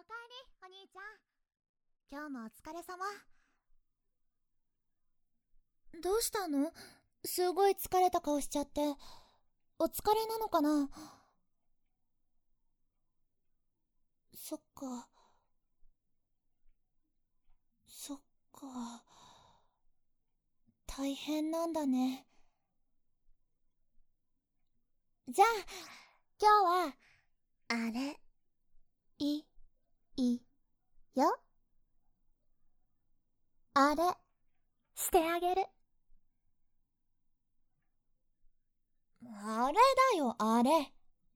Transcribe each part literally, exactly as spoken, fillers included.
かえり、お兄ちゃん。今日もお疲れ様。どうしたの？すごい疲れた顔しちゃって。お疲れなのかな？そっか。そっか。大変なんだね。じゃあ、今日は、あれ、い、い、よ。あれ、してあげる。あれだよ、あれ。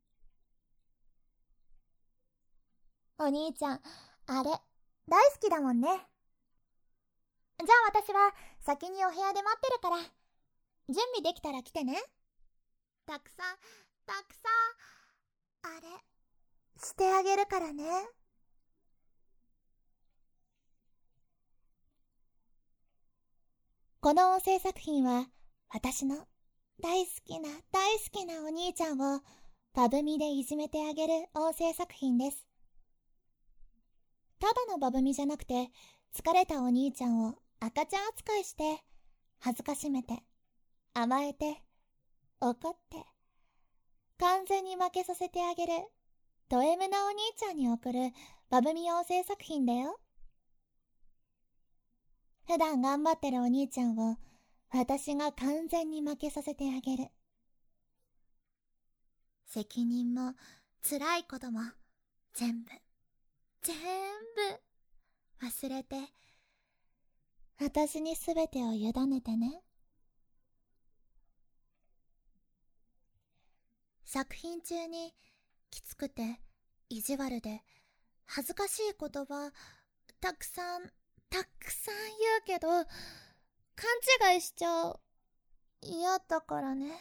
お兄ちゃん、あれ、大好きだもんね。じゃあ私は先にお部屋で待ってるから、準備できたら来てね。たくさん、たくさん、あれ、してあげるからね。この音声作品は、私の大好きな大好きなお兄ちゃんをパブミでいじめてあげる音声作品です。ただのバブミじゃなくて、疲れたお兄ちゃんを赤ちゃん扱いして、恥ずかしめて、甘えて、怒って、完全に負けさせてあげる、ド M なお兄ちゃんに送るバブミ音声作品だよ。普段頑張ってるお兄ちゃんを私が完全に負けさせてあげる。責任も辛いことも全部、全部忘れて、私にすべてを委ねてね。作品中にきつくて意地悪で恥ずかしい言葉たくさんたくさん言うけど、勘違いしちゃう。嫌だからね。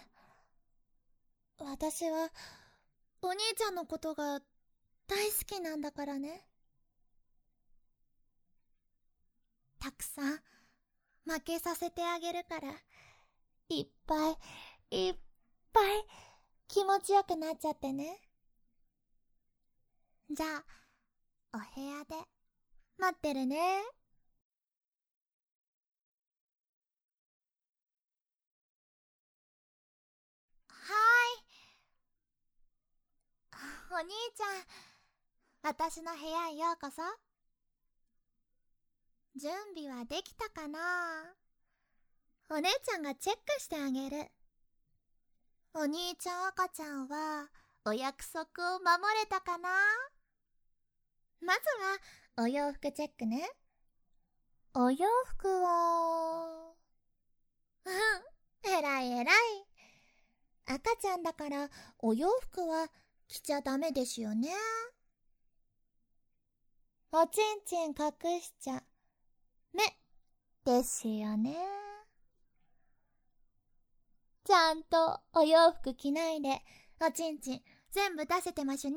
私はお兄ちゃんのことが大好きなんだからね。たくさん負けさせてあげるから、いっぱいいっぱい気持ちよくなっちゃってね。じゃあお部屋で待ってるね。はーい。お兄ちゃん、私の部屋へようこそ。準備はできたかな？お姉ちゃんがチェックしてあげる。お兄ちゃん赤ちゃんはお約束を守れたかな？まずはお洋服チェックね。お洋服は、うん、えらいえらい。赤ちゃんだからお洋服は着ちゃダメですよね。おちんちん隠しちゃめですよね。ちゃんとお洋服着ないでおちんちん全部出せてますね。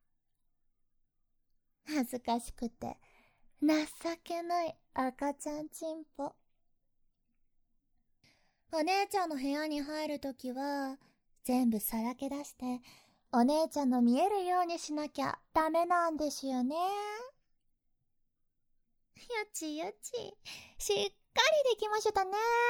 恥ずかしくて情けない赤ちゃんちんぽ。お姉ちゃんの部屋に入るときは全部さらけ出してお姉ちゃんの見えるようにしなきゃダメなんですよね。よちよち、しっかりできましたね。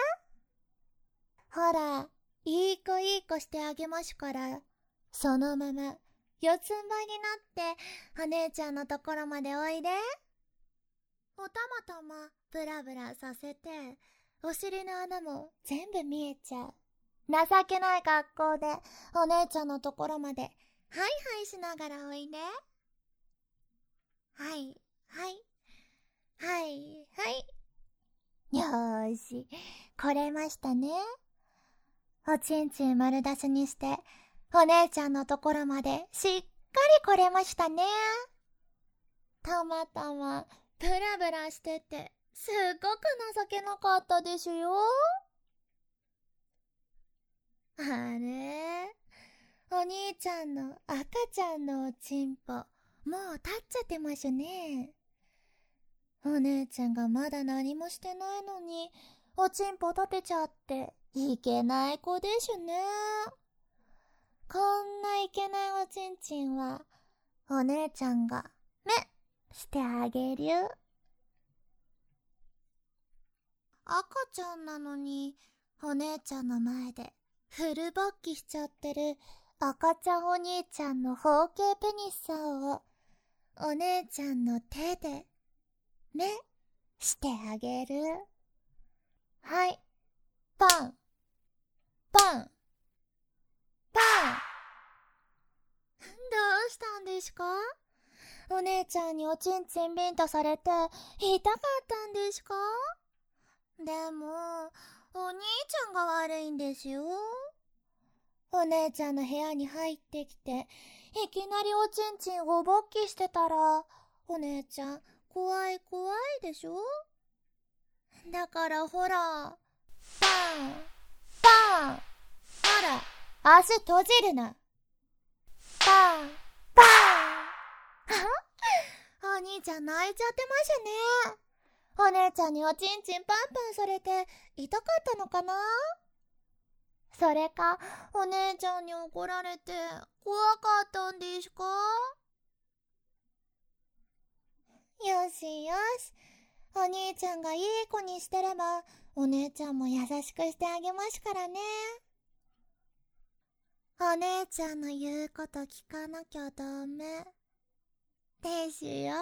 ほら、いい子いい子してあげますから、そのまま四つん這いになってお姉ちゃんのところまでおいで。おたまたまブラブラさせて、お尻の穴も全部見えちゃう。情けない格好でお姉ちゃんのところまでハイハイしながらおいで。はいはいはいはい。よーし、来れましたね。おちんちん丸出しにしてお姉ちゃんのところまでしっかり来れましたね。たまたまブラブラしててすっごく情けなかったですよ。あれ、お兄ちゃんの赤ちゃんのおちんぽもう立っちゃってますね。お姉ちゃんがまだ何もしてないのにおちんぽ立てちゃっていけない子ですね。こんないけないおちんちんはお姉ちゃんがめしてあげる。赤ちゃんなのに、お姉ちゃんの前でフル勃起しちゃってる赤ちゃんお兄ちゃんの包茎ペニスさんを、お姉ちゃんの手で、目、してあげる。はい。パン。パン。パン。どうしたんですか？お姉ちゃんにおちんちんビンタされて痛かったんですか？でも、お兄ちゃんが悪いんですよ。お姉ちゃんの部屋に入ってきて、いきなりおちんちんを勃起してたら、お姉ちゃん、怖い怖いでしょ？だからほら、パン、パン、ほら、足閉じるな。パン、パン。お兄ちゃん泣いちゃってましたね。お姉ちゃんにおちんちんパンパンされて痛かったのかな？それか、お姉ちゃんに怒られて怖かったんですか？よしよし。お兄ちゃんがいい子にしてれば、お姉ちゃんも優しくしてあげますからね。お姉ちゃんの言うこと聞かなきゃダメ。ですよ。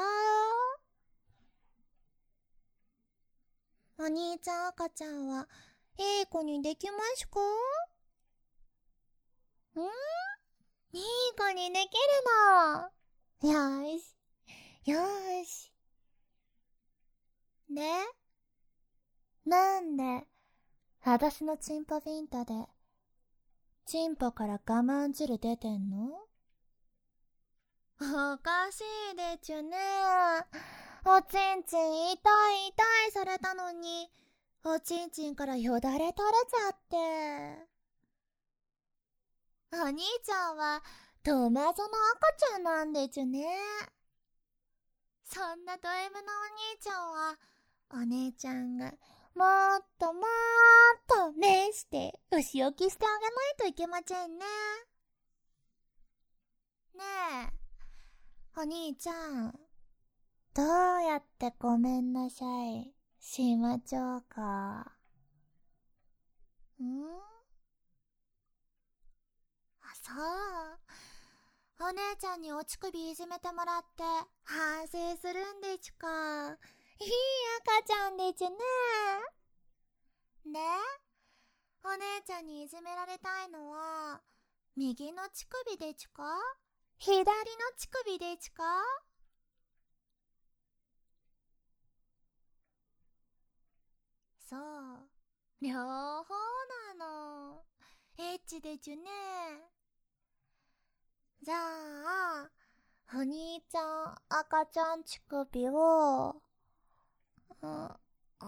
お兄ちゃん赤ちゃんはいい子にできますか？ん？いい子にできるの。よーし。よーし。で、なんで、私のチンポビンタで、チンポから我慢汁出てんの？おかしいでちゅね。おちんちん痛い痛いされたのに、おちんちんからよだれ垂れちゃって。お兄ちゃんは、トマゾの赤ちゃんなんでちゅね。そんなド M のお兄ちゃんは、お姉ちゃんが、もっともっと目してお仕置きしてあげないといけませんね。ねえ、お兄ちゃん、どうやってごめんなさいしまちょうか。ん？あ、そう。お姉ちゃんにお乳首いじめてもらって反省するんでちゅか。いい赤ちゃんでちゅね。で、お姉ちゃんにいじめられたいのは、右の乳首でちゅか？左の乳首でちゅか？そう、両方なの。エッチでちゅね。じゃあ、お兄ちゃん赤ちゃん乳首を、うん、うん、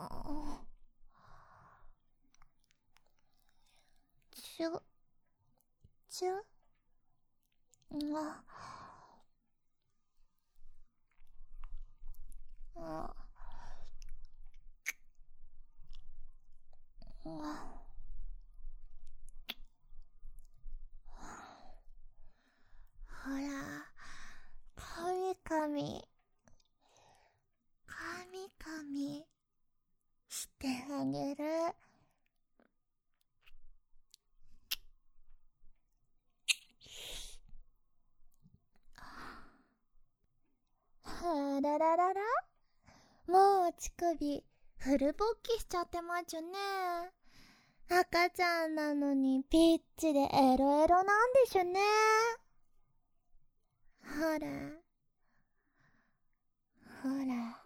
ちゅ、ちゅ、うん、うん、うん、ほら、かみかみ、かみかみ、してあげる。あらららら、もう乳首、フル勃起しちゃってまちゅね。赤ちゃんなのにピッチでエロエロなんでしゅね。ほら、ほら。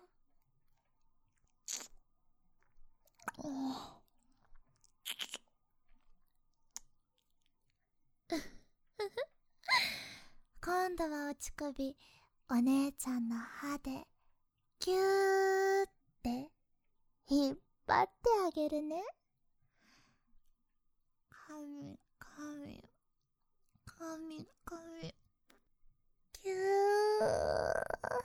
今度はお乳首、お姉ちゃんの歯で、キューって引っ張ってあげるね。かみかみ、かみかみ、キュー。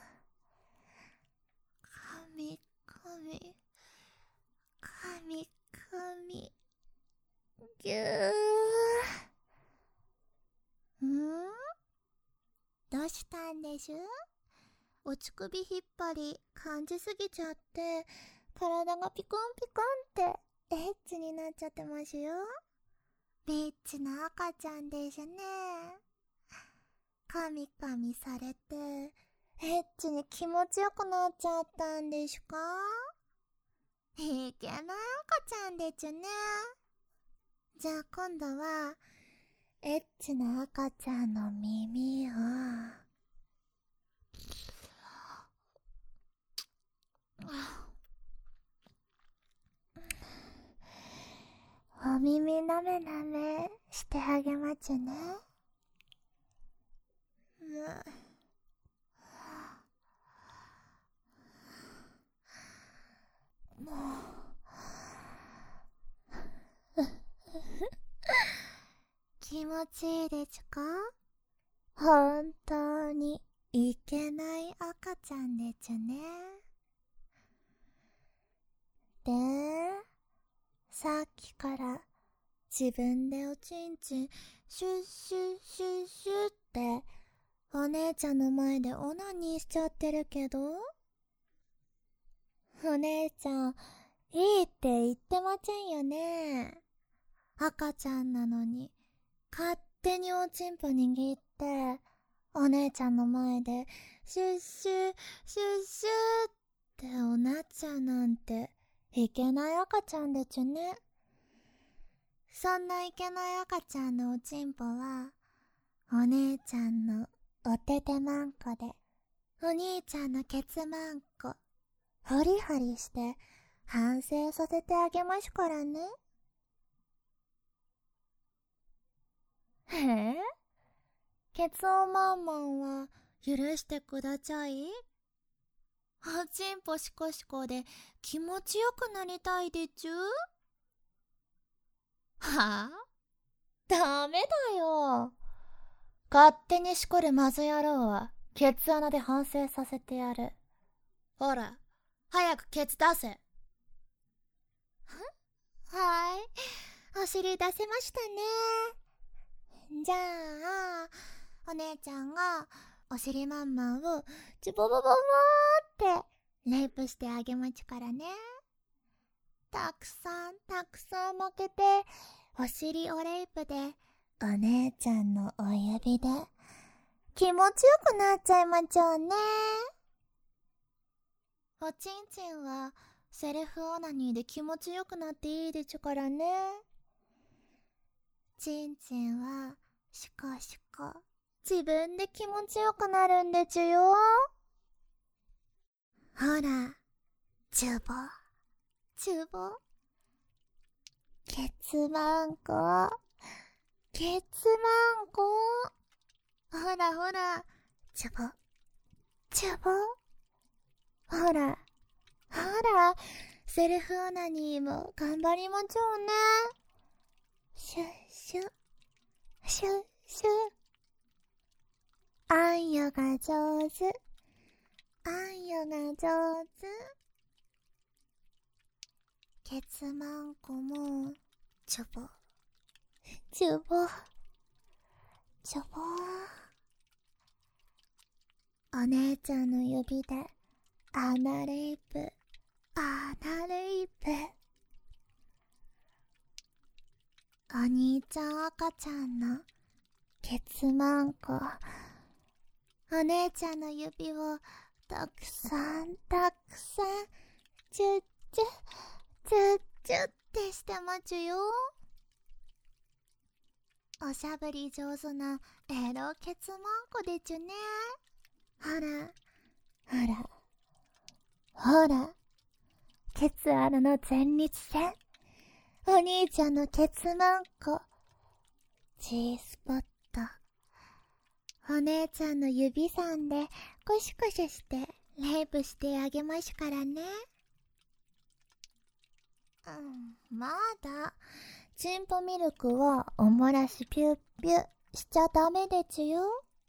かみかみ、かみかみ、ぎゅー。ん？どうしたんでしゅ？ お乳首引っ張り感じすぎちゃって、体がピコンピコンってエッチになっちゃってますよ。リッチな赤ちゃんですね。カミカミされてエッチに気持ちよくなっちゃったんですか？いけない赤ちゃんでちゅね。じゃあ今度はエッチな赤ちゃんの耳をお耳なめなめしてあげまちゅね。もう気持ちいいでちゅか？本当にいけない赤ちゃんでちゅね。で、さっきから自分でおちんちんシュッシュッシュッシュッってお姉ちゃんの前でオナニーしちゃってるけど、お姉ちゃんいいって言ってませんよね。赤ちゃんなのに勝手におちんぽ握ってお姉ちゃんの前でシュッシュッシュッシュッっておなっちゃうなんていけない赤ちゃんでちゅね。そんないけない赤ちゃんのおちんぽはお姉ちゃんのおててまんこで、お兄ちゃんのケツまんこホリホリして反省させてあげますからね。へえ、ケツオマンマンは許してくだちゃい。おちんぽシコシコで気持ちよくなりたいでちゅ。はあ？ダメだよ。勝手にしこるマズ野郎はケツ穴で反省させてやる。ほら、早くケツ出せ。はーい、お尻出せましたね。じゃあお姉ちゃんがお尻まんまんをチュボボボボーってレイプしてあげまちからね。たくさんたくさん負けてお尻おレイプでお姉ちゃんのお指で気持ちよくなっちゃいまちょうね。おちんちんはセルフオナニーで気持ちよくなっていいでちゅからね。ちんちんはシコシコ自分で気持ちよくなるんでちゅよ。ほら、チュボチュボ、ケツマンコケツマンコ、ほらほら、チュボチュボ、ほらほら、セルフオナニーも頑張りまちょうね。シュッシュッシュッシュッ、あんよが上手、あんよが上手。ケツマンコもチュボチュボチュボ、お姉ちゃんの指でアナレイプアナレイプ、お兄ちゃん赤ちゃんのケツマンコ、お姉ちゃんの指をたくさんたくさんチュッチュッチュッチュッってしてまちゅよ。おしゃぶり上手なエロケツマンコでちゅね。ほらほらほら、ケツ穴の前立腺、お兄ちゃんのケツマンコ、G スポット、お姉ちゃんの指さんでコシコシしてレイプしてあげますからね。うん、まだチンポミルクはおもらしピュッピュしちゃダメでちゅよ。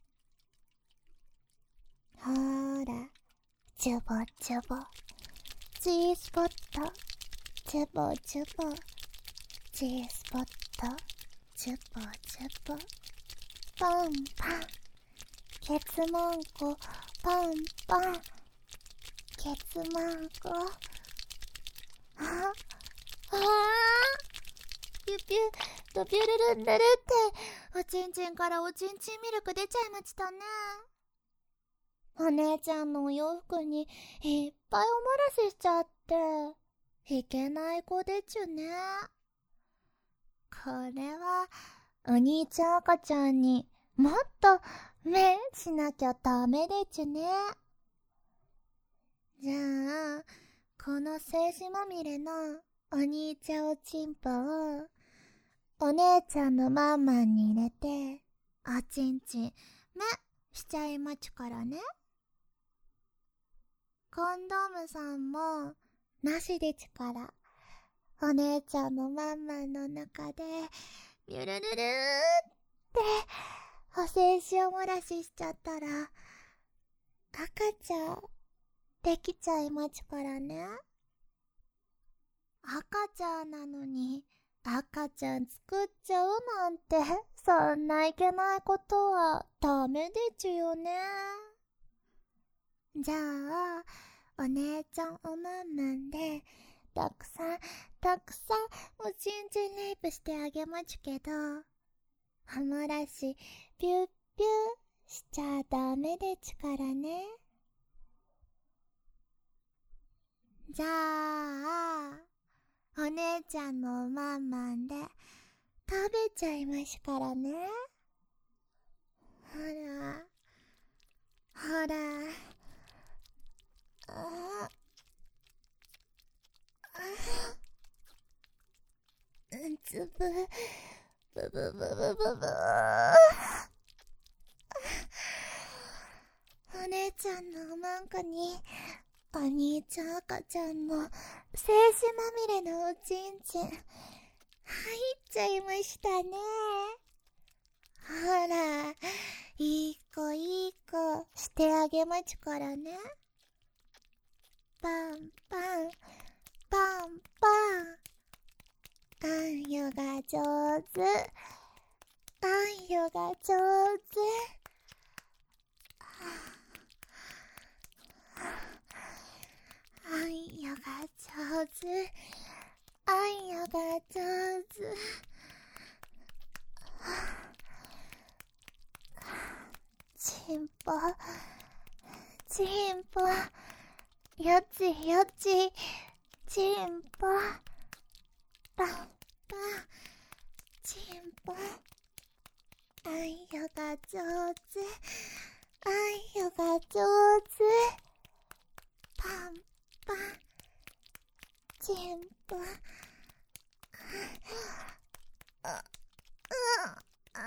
ほーら、チュボチュボ、G スポット、チュボチュボ、G スポット、チュボチュボ、パンパン、ケツマンコパンパン、ケツマンコ。あ、あー、ピュピュ、とピュルルンルルって、おちんちんからおちんちんミルク出ちゃいましたね。お姉ちゃんのお洋服にいっぱいおもらししちゃって、いけない子でちゅね。これは、お兄ちゃん赤ちゃんにもっと目しなきゃダメでちゅね。じゃあ、この精子まみれのお兄ちゃんおちんぽをお姉ちゃんのマンマンに入れて、おちんちん目しちゃいまちゅからね。コンドームさんもなしでちゅから、お姉ちゃんのマンマンの中でビュルルルーってお精子おもらししちゃったら赤ちゃんできちゃいまちゅからね。赤ちゃんなのに赤ちゃん作っちゃうなんて、そんないけないことはダメでちゅよね。じゃあ、お姉ちゃんおまんまんでたくさんたくさんおちんちんレイプしてあげまちゅけど、おもらしピュッピュッしちゃダメでちゅからね。じゃあ、お姉ちゃんのおまんまんで食べちゃいましからね。ほらほら、ああ、うんつぶ、ブブブブブブ。お姉ちゃんのおまんこにお兄ちゃん赤ちゃんの精子まみれのおちんちん入っちゃいましたね。ほら、いい子いい子してあげまちゅからね。パンパンパンパン、あんよが上手、あんよが上手。あんよが上手、あんよが上手。ちんぽ、ちんぽ、よちよち、ちんぽ、パンパン、ちんぽ。あんよが上手、あんよが上手。パンパン、ちんぽ。あ、あ、あ、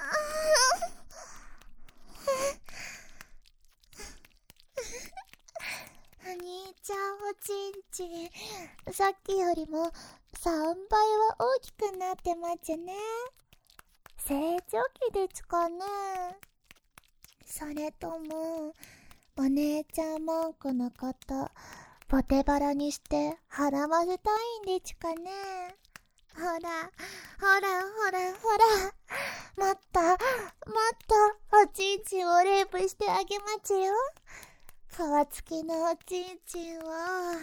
お兄ちゃんおちんちん、さっきよりもさんばいは大きくなってまちゅね。成長期でちゅかね。それともお姉ちゃんマンコのことポテバラにして払わせたいんでちゅかね。ほらほらほらほら、もっともっとおちんちんをレイプしてあげまちゅよ。皮付きのおちんちんを、あ、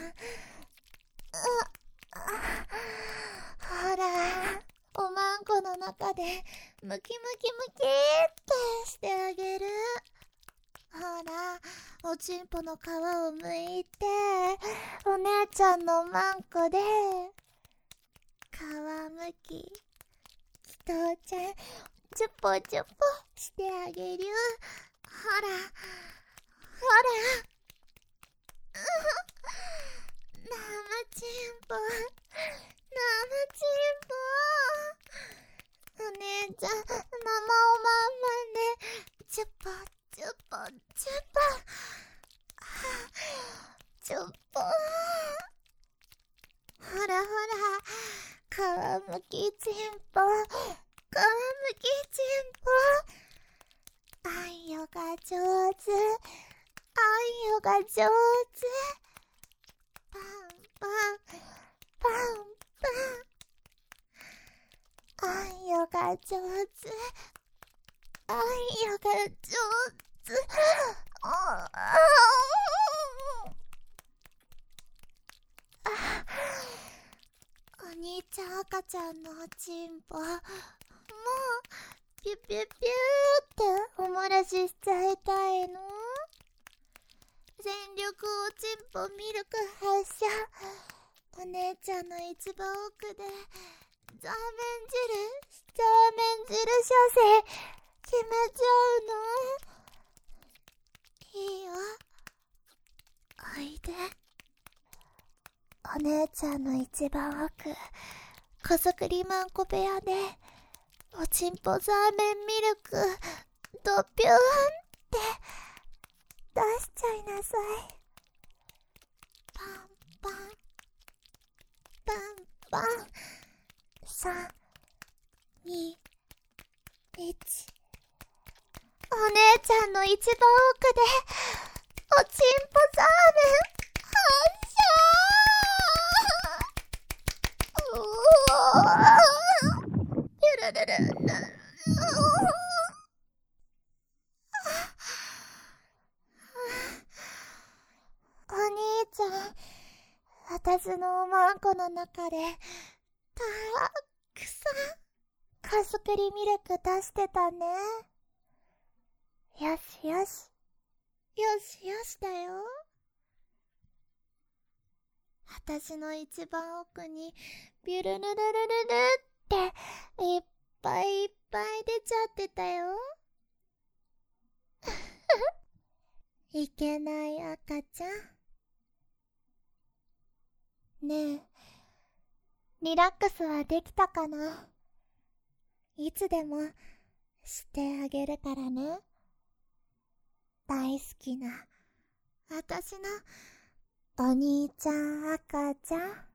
あ、ほらおまんこの中でムキムキムキってしてあげる。ほら、おちんぽの皮をむいてお姉ちゃんのまんこで皮むき、きとうちゃんチュポチュポしてあげる。ほらほら、生ちんぽ、生ちんぽ。お姉ちゃん生おまんまんでチュポチュポチュポ、チュポ。ほらほら、皮むきちんぽ、皮むきちんぽ。あんよが上手、あんよが上手。パンパンパンパン、あんよが上手、あんよが上手。 お兄ちゃん赤ちゃんのおちんぽ、もうピュピュピューっておもらししちゃいたいの。全力おちんぽミルク発射。お姉ちゃんの一番奥でザーメン汁ザーメン汁射精決めちゃうの。いいよ、おいで。お姉ちゃんの一番奥、家族リマンコ部屋でおちんぽザーメンミルクドピューンって出しちゃいなさい。パンパンパンパン。さん、に、いち。お姉ちゃんの一番奥でおちんぽザーメン発射。うおー、ゆるるるる。お兄ちゃん、私のおまんこの中でたくさん手作りミルク出してたね。よしよしよしよしだよ。私の一番奥にビュルルルルルルっていっぱいいっぱい出ちゃってたよ。いけない赤ちゃん。ねえ、リラックスはできたかな？いつでもしてあげるからね。大好きな私のお兄ちゃん赤ちゃん。